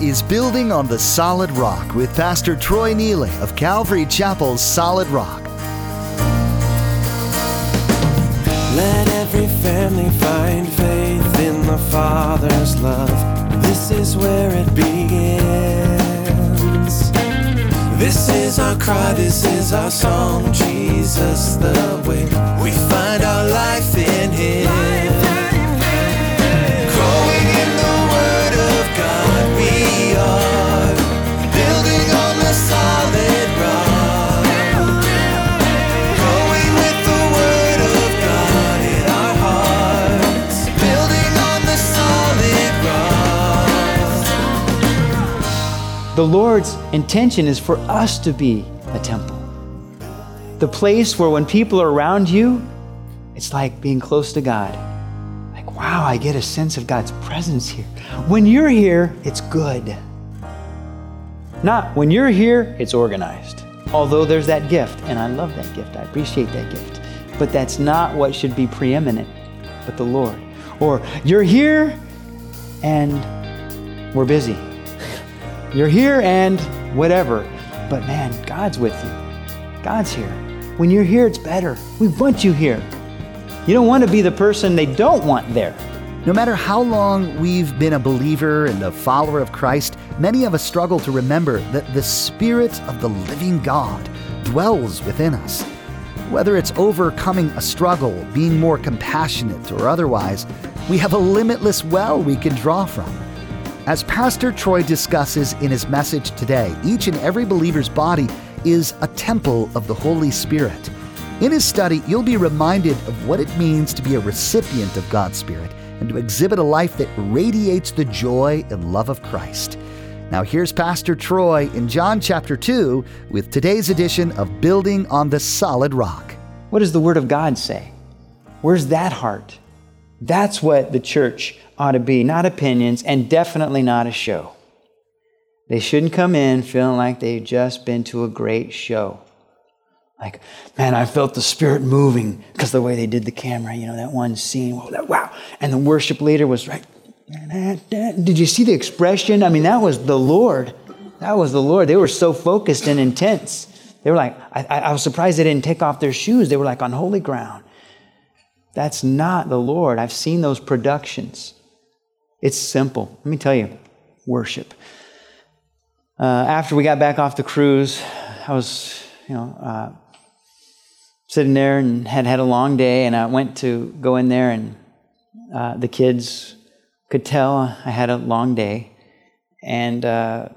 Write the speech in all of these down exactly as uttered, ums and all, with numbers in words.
is Building on the Solid Rock with Pastor Troy Neely of Calvary Chapel's Solid Rock. Let every family find faith in the Father's love. This is where it begins. This is our cry, this is our song. Jesus the way. We find our life in Him. Growing in the Word of God, we are building on the solid rock. Growing with the Word of God in our hearts, building on the solid rock. The Lord's intention is for us to be a temple. The place where when people are around you, it's like being close to God. Like, wow, I get a sense of God's presence here. When you're here, it's good. Not when you're here, it's organized. Although there's that gift, and I love that gift. I appreciate that gift. But that's not what should be preeminent, but the Lord. Or you're here and we're busy. You're here and whatever. But man, God's with you. God's here. When you're here, it's better. We want you here. You don't want to be the person they don't want there. No matter how long we've been a believer and a follower of Christ, many of us struggle to remember that the Spirit of the living God dwells within us. Whether it's overcoming a struggle, being more compassionate, or otherwise, we have a limitless well we can draw from. As Pastor Troy discusses in his message today, each and every believer's body is a temple of the Holy Spirit. In his study, you'll be reminded of what it means to be a recipient of God's Spirit and to exhibit a life that radiates the joy and love of Christ. Now here's Pastor Troy in John chapter two with today's edition of Building on the Solid Rock. What does the Word of God say? Where's that heart? That's what the church ought to be, not opinions, and definitely not a show. They shouldn't come in feeling like they've just been to a great show. Like, man, I felt the Spirit moving because the way they did the camera, you know, that one scene, wow, that, wow. And the worship leader was right. Did you see the expression? I mean, that was the Lord. That was the Lord. They were so focused and intense. They were like, I, I was surprised they didn't take off their shoes. They were like on holy ground. That's not the Lord. I've seen those productions. It's simple. Let me tell you, worship. Uh, after we got back off the cruise, I was, you know, uh, sitting there and had had a long day, and I went to go in there, and uh, the kids could tell I had a long day. And uh,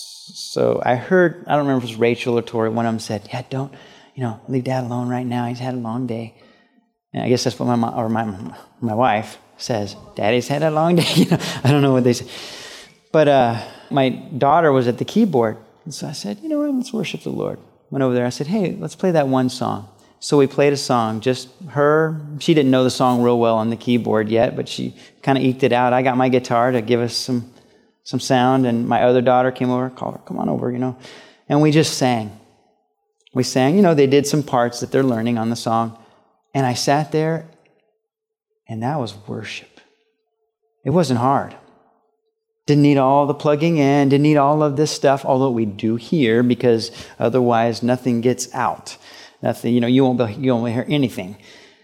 so I heard, I don't remember if it was Rachel or Tori, one of them said, yeah, don't, you know, leave Dad alone right now. He's had a long day. And I guess that's what my mom, or my my wife says. Daddy's had a long day. You know, I don't know what they say. But uh, my daughter was at the keyboard. And so I said, you know what, let's worship the Lord. Went over there. I said, hey, let's play that one song. So we played a song, just her. She didn't know the song real well on the keyboard yet, but she kind of eked it out. I got my guitar to give us some some sound, and my other daughter came over, called her, come on over, you know. And we just sang. We sang, you know, they did some parts that they're learning on the song. And I sat there, and that was worship. It wasn't hard. Didn't need all the plugging in, didn't need all of this stuff, although we do here, because otherwise nothing gets out. Nothing, you know, you won't be, you won't hear anything.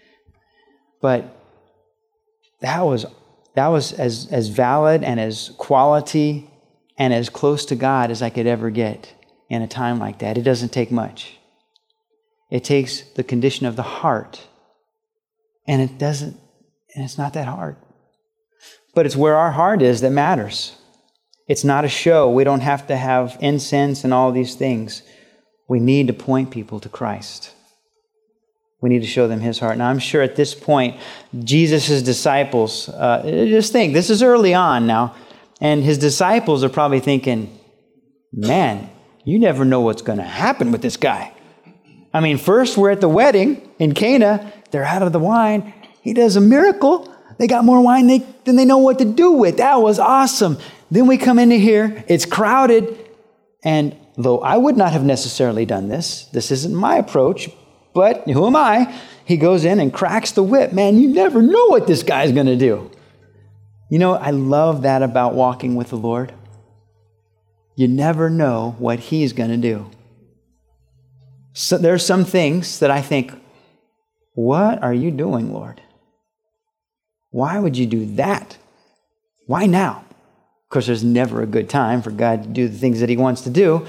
But that was that was as, as valid and as quality and as close to God as I could ever get in a time like that. It doesn't take much. It takes the condition of the heart. And it doesn't, and it's not that hard. But it's where our heart is that matters. It's not a show. We don't have to have incense and all these things. We need to point people to Christ. We need to show them His heart. Now, I'm sure at this point, Jesus' disciples, uh, just think, this is early on now, and His disciples are probably thinking, man, you never know what's going to happen with this guy. I mean, first we're at the wedding in Cana. They're out of the wine. He does a miracle. They got more wine they, than they know what to do with. That was awesome. Then we come into here. It's crowded. And though I would not have necessarily done this, this isn't my approach, but who am I? He goes in and cracks the whip. Man, you never know what this guy's going to do. You know, I love that about walking with the Lord. You never know what He's going to do. So there's some things that I think, what are you doing, Lord? Why would you do that? Why now? Of course, there's never a good time for God to do the things that He wants to do.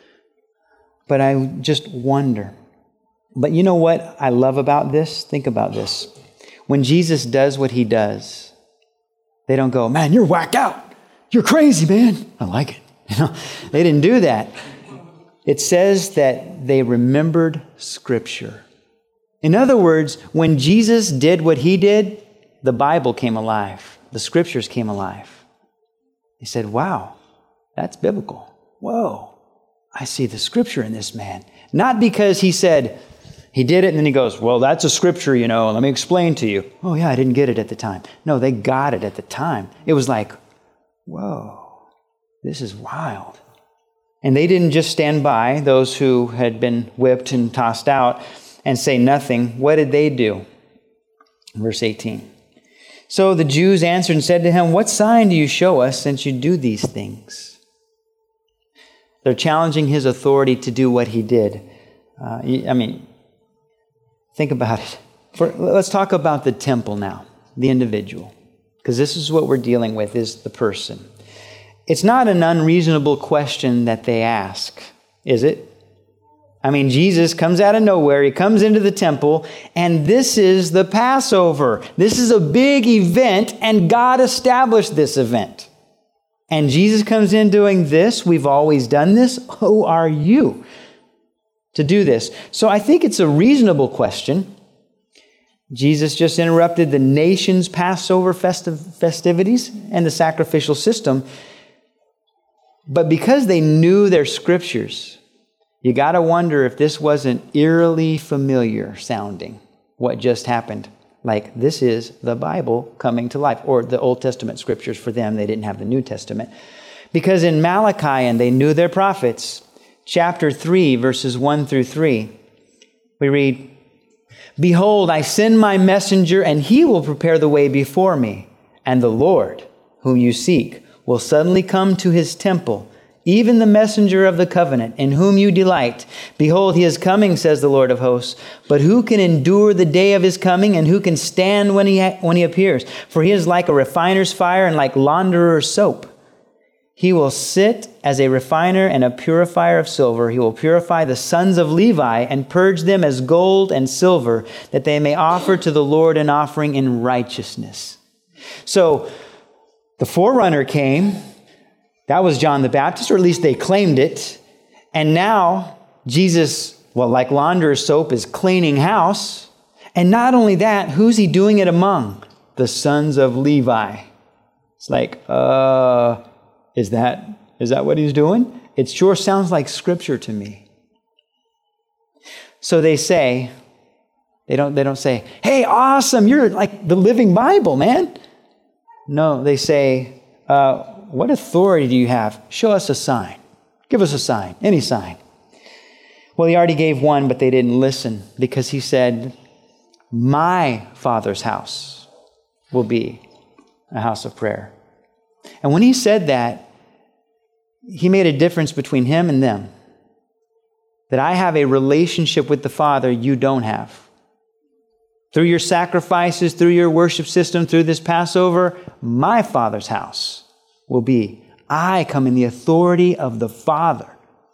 But I just wonder. But you know what I love about this? Think about this. When Jesus does what He does, they don't go, man, you're whacked out. You're crazy, man. I like it. You know, they didn't do that. It says that they remembered Scripture. In other words, when Jesus did what He did, the Bible came alive. The Scriptures came alive. They said, wow, that's biblical. Whoa, I see the Scripture in this man. Not because he said, he did it and then he goes, well, that's a Scripture, you know, let me explain to you. Oh yeah, I didn't get it at the time. No, they got it at the time. It was like, whoa, this is wild. And they didn't just stand by, those who had been whipped and tossed out, and say nothing. What did they do? Verse eighteen. So the Jews answered and said to him, what sign do you show us since you do these things? They're challenging His authority to do what He did. Uh, I mean, think about it. For, let's talk about the temple now, the individual, because this is what we're dealing with, is the person. It's not an unreasonable question that they ask, is it? I mean, Jesus comes out of nowhere. He comes into the temple, and this is the Passover. This is a big event, and God established this event. And Jesus comes in doing this. We've always done this. Who are you to do this? So I think it's a reasonable question. Jesus just interrupted the nation's Passover festiv- festivities and the sacrificial system. But because they knew their Scriptures, you got to wonder if this wasn't eerily familiar sounding, what just happened. Like, this is the Bible coming to life, or the Old Testament Scriptures for them. They didn't have the New Testament. Because in Malachi, and they knew their prophets, chapter three, verses one through three, we read, behold, I send my messenger, and he will prepare the way before me. And the Lord, whom you seek, will suddenly come to his temple, even the messenger of the covenant, in whom you delight. Behold, he is coming, says the Lord of hosts. But who can endure the day of his coming, and who can stand when he, ha- when he appears? For he is like a refiner's fire and like launderer's soap. He will sit as a refiner and a purifier of silver. He will purify the sons of Levi and purge them as gold and silver, that they may offer to the Lord an offering in righteousness. So the forerunner came. That was John the Baptist, or at least they claimed it. And now Jesus, well, like launderer's soap, is cleaning house. And not only that, who's he doing it among? The sons of Levi. It's like, uh, is that, is that what he's doing? It sure sounds like Scripture to me. So they say, they don't, they don't say, hey, awesome, you're like the living Bible, man. No, they say, uh, what authority do you have? Show us a sign. Give us a sign, any sign. Well, he already gave one, but they didn't listen, because he said, my Father's house will be a house of prayer. And when he said that, he made a difference between him and them. That I have a relationship with the Father you don't have. Through your sacrifices, through your worship system, through this Passover, my Father's house will be. I come in the authority of the Father.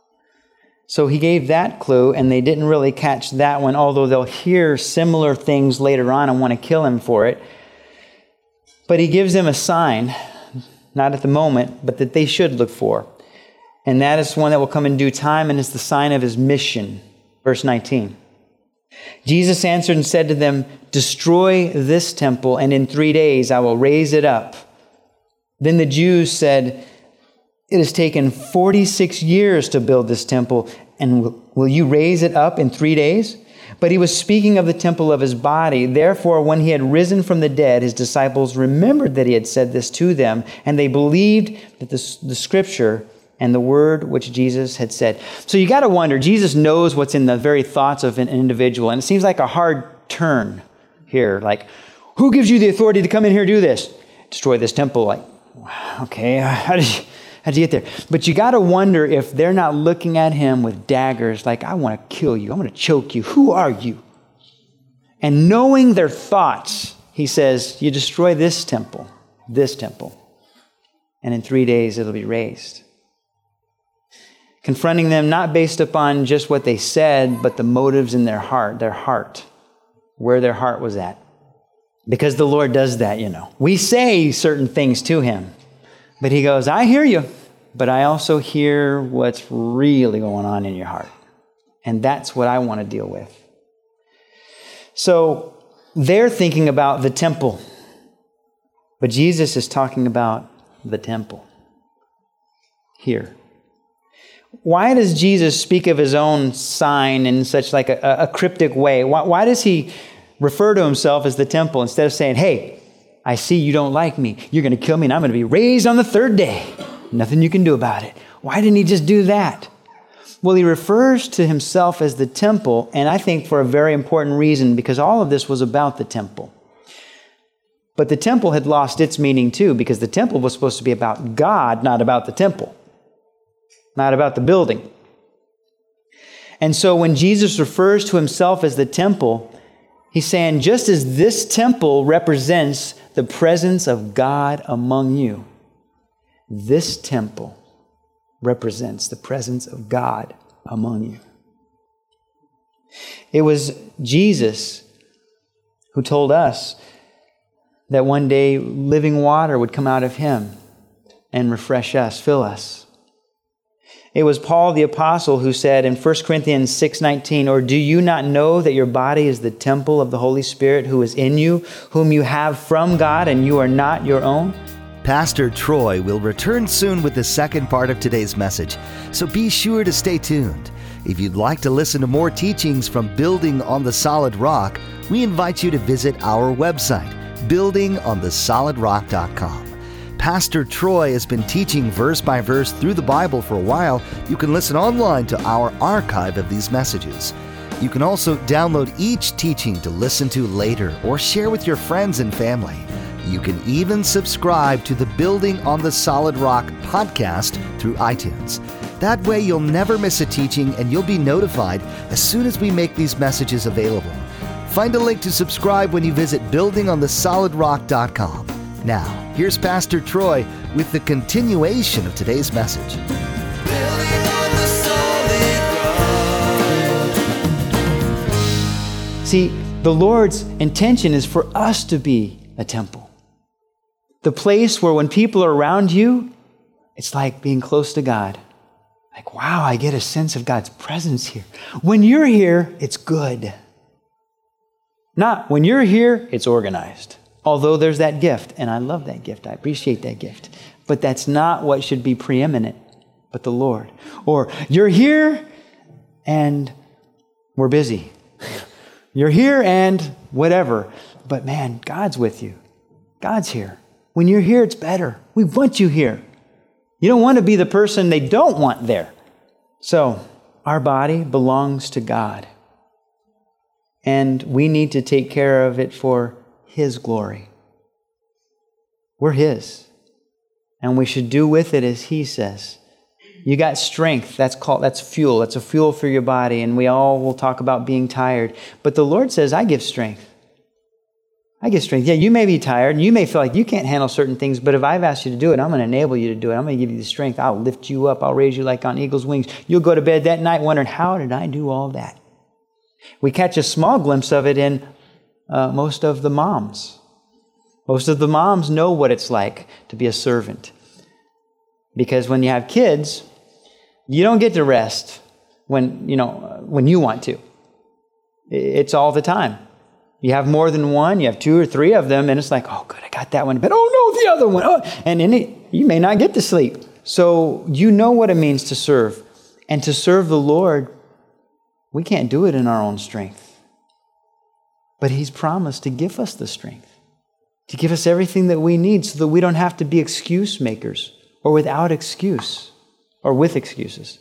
So he gave that clue, and they didn't really catch that one, although they'll hear similar things later on and want to kill him for it. But he gives them a sign, not at the moment, but that they should look for. And that is one that will come in due time, and it's the sign of his mission. Verse nineteen. Jesus answered and said to them, destroy this temple, and in three days I will raise it up. Then the Jews said, it has taken forty-six years to build this temple, and will, will you raise it up in three days? But he was speaking of the temple of his body. Therefore, when he had risen from the dead, his disciples remembered that he had said this to them, and they believed that the, the Scripture and the word which Jesus had said. So you got to wonder, Jesus knows what's in the very thoughts of an individual, and it seems like a hard turn here. Like, who gives you the authority to come in here and do this? Destroy this temple. Like, okay, how did you, How'd you get there? But you got to wonder if they're not looking at him with daggers like, I want to kill you. I want to choke you. Who are you? And knowing their thoughts, he says, you destroy this temple, this temple, and in three days it'll be raised. Confronting them not based upon just what they said, but the motives in their heart, their heart, where their heart was at. Because the Lord does that, you know. We say certain things to him, but he goes, I hear you, but I also hear what's really going on in your heart. And that's what I want to deal with. So they're thinking about the temple, but Jesus is talking about the temple here. Why does Jesus speak of his own sign in such like a, a cryptic way? Why, why does he refer to himself as the temple instead of saying, hey, I see you don't like me. You're going to kill me and I'm going to be raised on the third day. Nothing you can do about it. Why didn't he just do that? Well, he refers to himself as the temple, and I think for a very important reason, because all of this was about the temple. But the temple had lost its meaning too, because the temple was supposed to be about God, not about the temple. Not about the building. And so when Jesus refers to himself as the temple, he's saying just as this temple represents the presence of God among you, this temple represents the presence of God among you. It was Jesus who told us that one day living water would come out of him and refresh us, fill us. It was Paul the Apostle who said in First Corinthians six nineteen, or do you not know that your body is the temple of the Holy Spirit who is in you, whom you have from God, and you are not your own? Pastor Troy will return soon with the second part of today's message, so be sure to stay tuned. If you'd like to listen to more teachings from Building on the Solid Rock, we invite you to visit our website, building on the solid rock dot com. Pastor Troy has been teaching verse by verse through the Bible for a while. You can listen online to our archive of these messages. You can also download each teaching to listen to later or share with your friends and family. You can even subscribe to the Building on the Solid Rock podcast through iTunes. That way you'll never miss a teaching and you'll be notified as soon as we make these messages available. Find a link to subscribe when you visit building on the solid rock dot com. Now, here's Pastor Troy with the continuation of today's message. Building on the solid rock. See, the Lord's intention is for us to be a temple. The place where when people are around you, it's like being close to God. Like, wow, I get a sense of God's presence here. When you're here, it's good. Not when you're here, it's organized. Although there's that gift, and I love that gift. I appreciate that gift. But that's not what should be preeminent, but the Lord. Or you're here and we're busy. You're here and whatever. But man, God's with you. God's here. When you're here, it's better. We want you here. You don't want to be the person they don't want there. So our body belongs to God. And we need to take care of it for His glory. We're His. And we should do with it as He says. You got strength. That's called, that's fuel. That's a fuel for your body. And we all will talk about being tired. But the Lord says, I give strength. I give strength. Yeah, you may be tired. And you may feel like you can't handle certain things. But if I've asked you to do it, I'm going to enable you to do it. I'm going to give you the strength. I'll lift you up. I'll raise you like on eagle's wings. You'll go to bed that night wondering, how did I do all that? We catch a small glimpse of it in uh, most of the moms. Most of the moms know what it's like to be a servant. Because when you have kids, you don't get to rest when, you know, when you want to. It's all the time. You have more than one, you have two or three of them, and it's like, oh, good, I got that one, but oh, no, the other one. Oh. And then it, you may not get to sleep. So you know what it means to serve. And to serve the Lord, we can't do it in our own strength. But He's promised to give us the strength, to give us everything that we need so that we don't have to be excuse makers or without excuse or with excuses.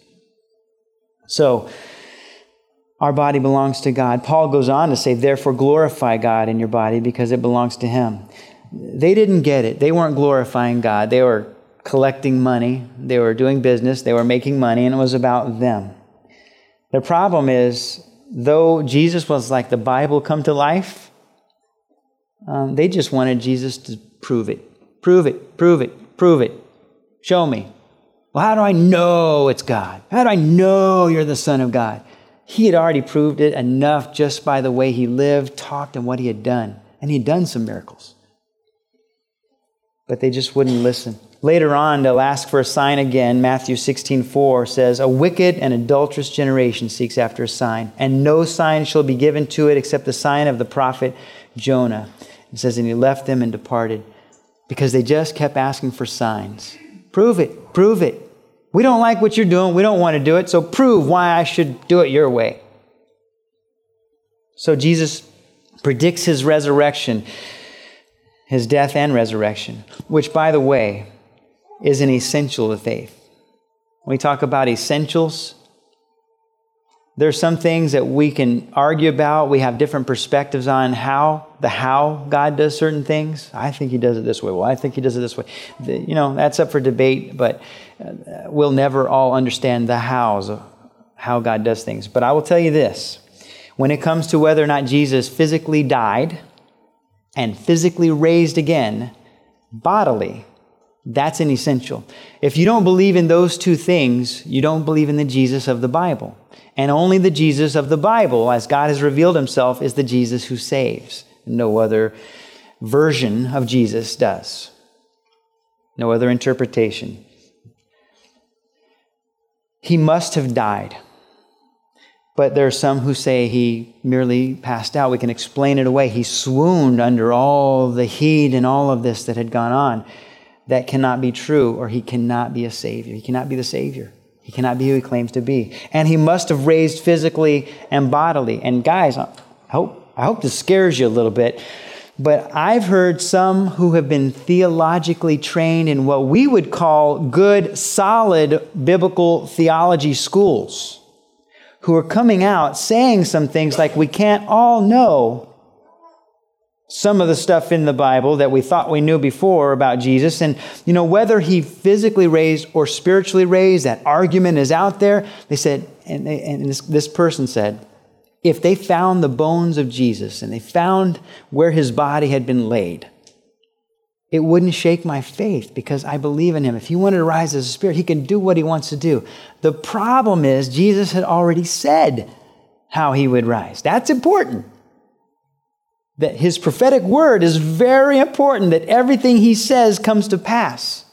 So, our body belongs to God. Paul goes on to say, therefore glorify God in your body because it belongs to Him. They didn't get it. They weren't glorifying God. They were collecting money. They were doing business. They were making money, and it was about them. The problem is, though Jesus was like the Bible come to life, um, they just wanted Jesus to prove it. Prove it, prove it, prove it. Show me. Well, how do I know it's God? How do I know you're the Son of God? He had already proved it enough just by the way he lived, talked, and what he had done. And he had done some miracles. But they just wouldn't listen. Later on, they'll ask for a sign again. Matthew sixteen four says, "A wicked and adulterous generation seeks after a sign, and no sign shall be given to it except the sign of the prophet Jonah." It says, "And he left them and departed," because they just kept asking for signs. Prove it, prove it. We don't like what you're doing. We don't want to do it, so prove why I should do it your way. So Jesus predicts his resurrection, his death and resurrection, which, by the way, is an essential to faith. When we talk about essentials, there's some things that we can argue about. We have different perspectives on how, the how God does certain things. I think he does it this way. Well, I think he does it this way. The, you know, that's up for debate, but uh, we'll never all understand the hows of how God does things. But I will tell you this. When it comes to whether or not Jesus physically died and physically raised again, bodily, that's an essential. If you don't believe in those two things, you don't believe in the Jesus of the Bible. And only the Jesus of the Bible, as God has revealed himself, is the Jesus who saves. No other version of Jesus does. No other interpretation. He must have died. But there are some who say he merely passed out. We can explain it away. He swooned under all the heat and all of this that had gone on. That cannot be true, or he cannot be a Savior. He cannot be the Savior. He cannot be who he claims to be. And he must have raised physically and bodily. And guys, I hope, I hope this scares you a little bit, but I've heard some who have been theologically trained in what we would call good, solid biblical theology schools, who are coming out saying some things like, we can't all know some of the stuff in the Bible that we thought we knew before about Jesus. And, you know, whether he physically raised or spiritually raised, that argument is out there. They said, and, they, and this, this person said, if they found the bones of Jesus and they found where his body had been laid, it wouldn't shake my faith because I believe in him. If he wanted to rise as a spirit, he can do what he wants to do. The problem is Jesus had already said how he would rise. That's important. That his prophetic word is very important, that everything he says comes to pass.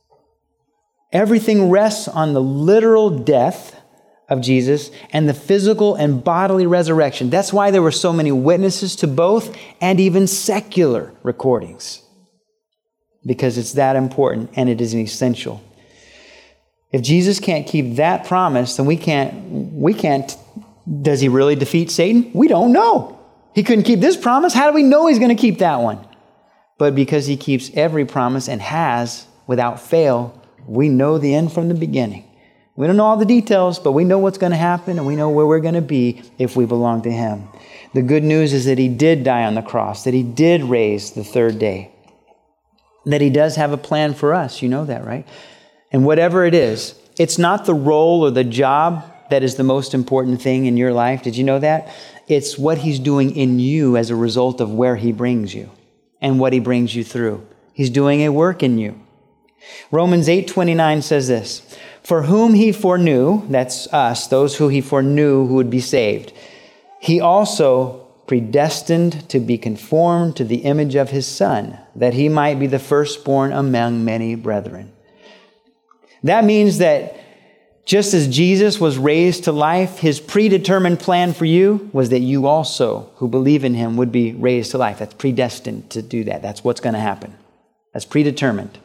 Everything rests on the literal death of Jesus and the physical and bodily resurrection. That's why there were so many witnesses to both, and even secular recordings. Because it's that important and it is an essential. If Jesus can't keep that promise, then we can't, we can't, does he really defeat Satan? We don't know. He couldn't keep this promise. How do we know he's going to keep that one? But because he keeps every promise and has, without fail, we know the end from the beginning. We don't know all the details, but we know what's going to happen and we know where we're going to be if we belong to him. The good news is that he did die on the cross, that he did raise the third day, that he does have a plan for us. You know that, right? And whatever it is, it's not the role or the job that is the most important thing in your life. Did you know that? It's what he's doing in you as a result of where he brings you and what he brings you through. He's doing a work in you. Romans eight twenty-nine says this, "For whom he foreknew," that's us, those who he foreknew who would be saved, he also predestined to be conformed to the image of his Son, that he might be the firstborn among many brethren. That means that just as Jesus was raised to life, his predetermined plan for you was that you also, who believe in him, would be raised to life. That's predestined to do that. That's what's going to happen. That's predetermined.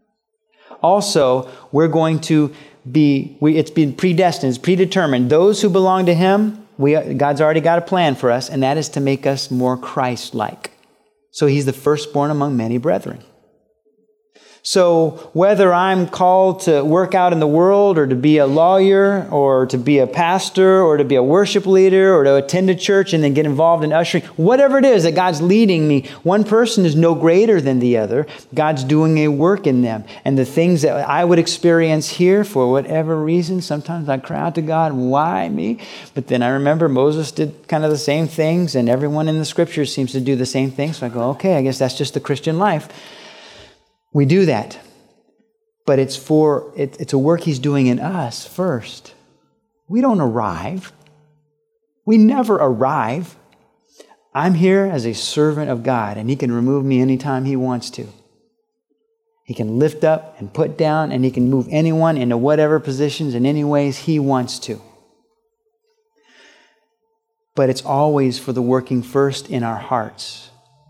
Also, we're going to be, we, it's been predestined, it's predetermined. Those who belong to him, we, God's already got a plan for us, and that is to make us more Christ-like. So he's the firstborn among many brethren. So whether I'm called to work out in the world or to be a lawyer or to be a pastor or to be a worship leader or to attend a church and then get involved in ushering, whatever it is that God's leading me, one person is no greater than the other. God's doing a work in them. And the things that I would experience here for whatever reason, sometimes I cry out to God, why me? But then I remember Moses did kind of the same things and everyone in the scriptures seems to do the same things. So I go, okay, I guess that's just the Christian life. We do that, but it's for it, it's a work He's doing in us first. We don't arrive. We never arrive. I'm here as a servant of God, and He can remove me anytime He wants to. He can lift up and put down, and He can move anyone into whatever positions in any ways He wants to. But it's always for the working first in our hearts.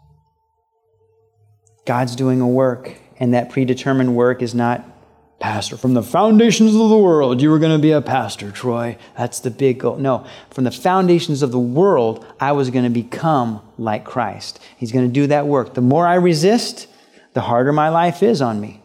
God's doing a work. And that predetermined work is not, pastor, from the foundations of the world, you were going to be a pastor, Troy. That's the big goal. No, from the foundations of the world, I was going to become like Christ. He's going to do that work. The more I resist, the harder my life is on me.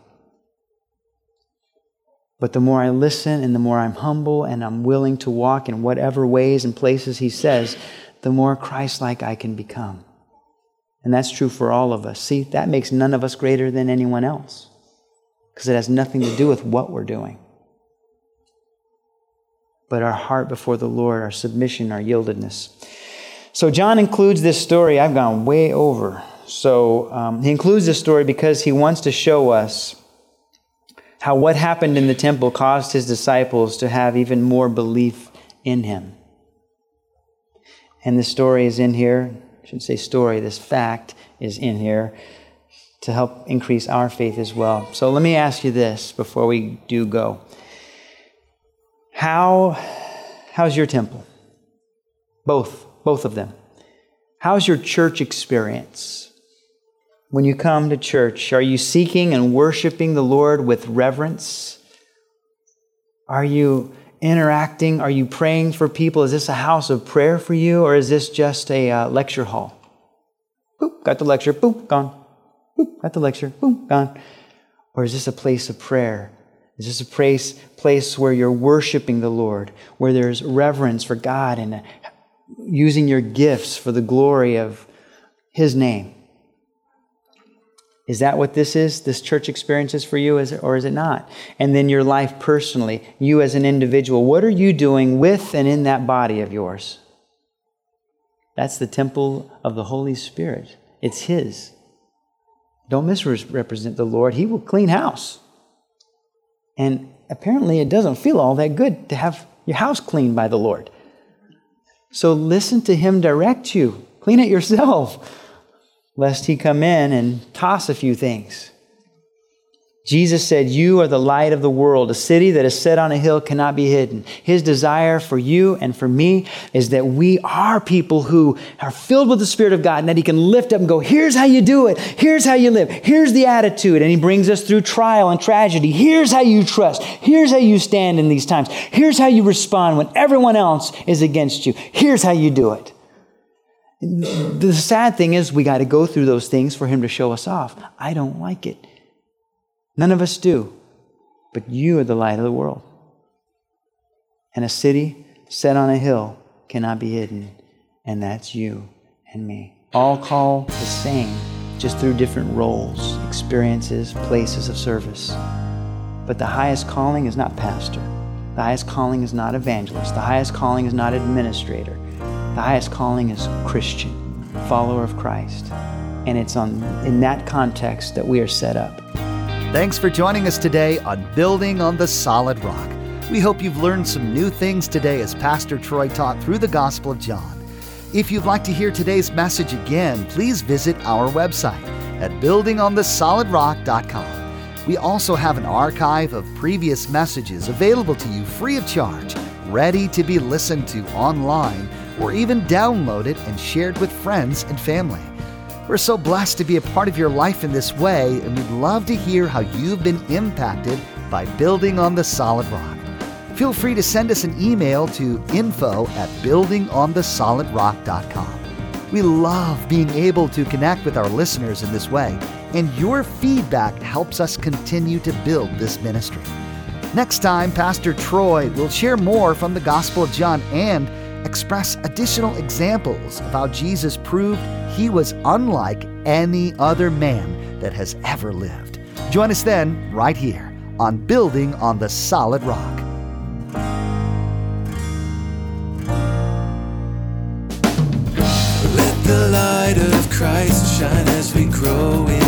But the more I listen and the more I'm humble and I'm willing to walk in whatever ways and places He says, the more Christ-like I can become. And that's true for all of us. See, that makes none of us greater than anyone else because it has nothing to do with what we're doing. But our heart before the Lord, our submission, our yieldedness. So John includes this story. I've gone way over. So um, he includes this story because he wants to show us how what happened in the temple caused his disciples to have even more belief in Him. And the story is in here. I shouldn't say story, this fact is in here to help increase our faith as well. So let me ask you this before we do go. How, how's your temple? Both, both of them. How's your church experience? When you come to church, are you seeking and worshiping the Lord with reverence? Are you interacting? Are you praying for people? Is this a house of prayer for you, or is this just a uh, lecture hall? Boop, got the lecture, boop, gone. Boop, got the lecture, boop, gone. Or is this a place of prayer? Is this a place, place where you're worshiping the Lord, where there's reverence for God and uh, using your gifts for the glory of His name? Is that what this is? This church experience is for you, is it, or is it not? And then your life personally, you as an individual, what are you doing with and in that body of yours? That's the temple of the Holy Spirit. It's His. Don't misrepresent the Lord. He will clean house. And apparently it doesn't feel all that good to have your house cleaned by the Lord. So listen to Him direct you. Clean it yourself, lest He come in and toss a few things. Jesus said, you are the light of the world. A city that is set on a hill cannot be hidden. His desire for you and for me is that we are people who are filled with the Spirit of God and that He can lift up and go, here's how you do it. Here's how you live. Here's the attitude. And He brings us through trial and tragedy. Here's how you trust. Here's how you stand in these times. Here's how you respond when everyone else is against you. Here's how you do it. The sad thing is we got to go through those things for Him to show us off. I don't like it. None of us do. But you are the light of the world. And a city set on a hill cannot be hidden. And that's you and me. All called the same, just through different roles, experiences, places of service. But the highest calling is not pastor. The highest calling is not evangelist. The highest calling is not administrator. The highest calling is Christian, follower of Christ. And it's on in that context that we are set up. Thanks for joining us today on Building on the Solid Rock. We hope you've learned some new things today as Pastor Troy taught through the Gospel of John. If you'd like to hear today's message again, please visit our website at building on the solid rock dot com. We also have an archive of previous messages available to you free of charge, ready to be listened to online, or even downloaded and shared with friends and family. We're so blessed to be a part of your life in this way, and we'd love to hear how you've been impacted by Building on the Solid Rock. Feel free to send us an email to info at building on the solid rock dot com. We love being able to connect with our listeners in this way, and your feedback helps us continue to build this ministry. Next time, Pastor Troy will share more from the Gospel of John and express additional examples of how Jesus proved he was unlike any other man that has ever lived. Join us then, right here, on Building on the Solid Rock. Let the light of Christ shine as we grow in